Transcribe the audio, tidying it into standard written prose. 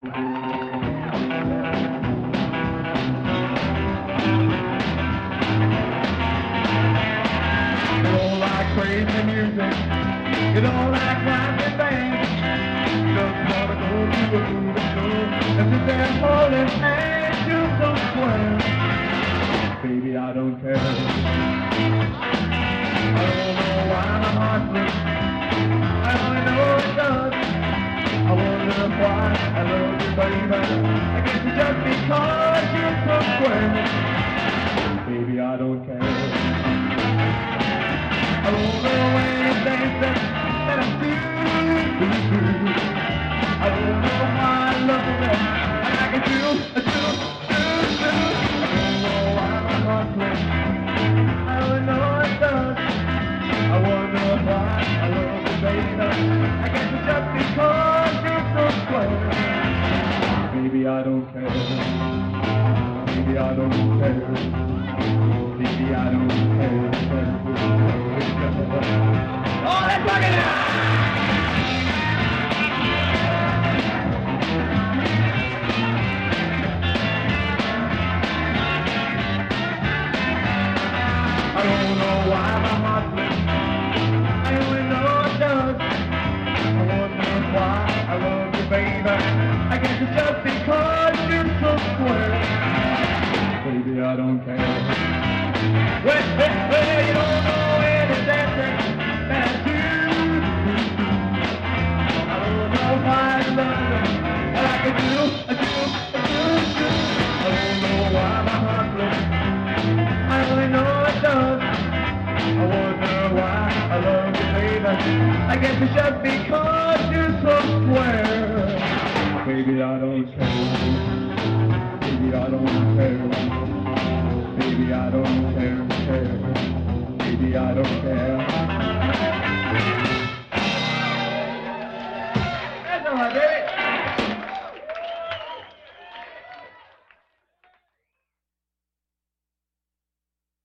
don't like crazy music. You don't like rock and band. You just wanna go to a movie show and sit there holding hands. You're so square. Baby, I don't care. I don't know why my heart breaks. I only know it does. I wonder why I love you, baby. I guess it's just because you're so square. Baby, I don't care. I don't know anything that I do. I don't know how I love you, and I can do. I don't know why my heart breaks. I only know it does. I wonder why I love you, baby. I guess it's just because you're so square. Baby, I don't care. Baby, I don't care. Baby, I don't care. Oh, let's rock it out! I don't know why my heart breaks. I only know it does. I wonder why I love you, baby. I guess it's just because you're so square. Baby, I don't care. Well, you don't know any dancing that I do. I don't know why I love you, and I can do. I don't know why my heart breaks. I only know it does. I wonder why I love you, baby. I guess it's just because you're so square. Baby, I don't care. Baby, I don't care. Baby, I don't care. Baby, I don't care.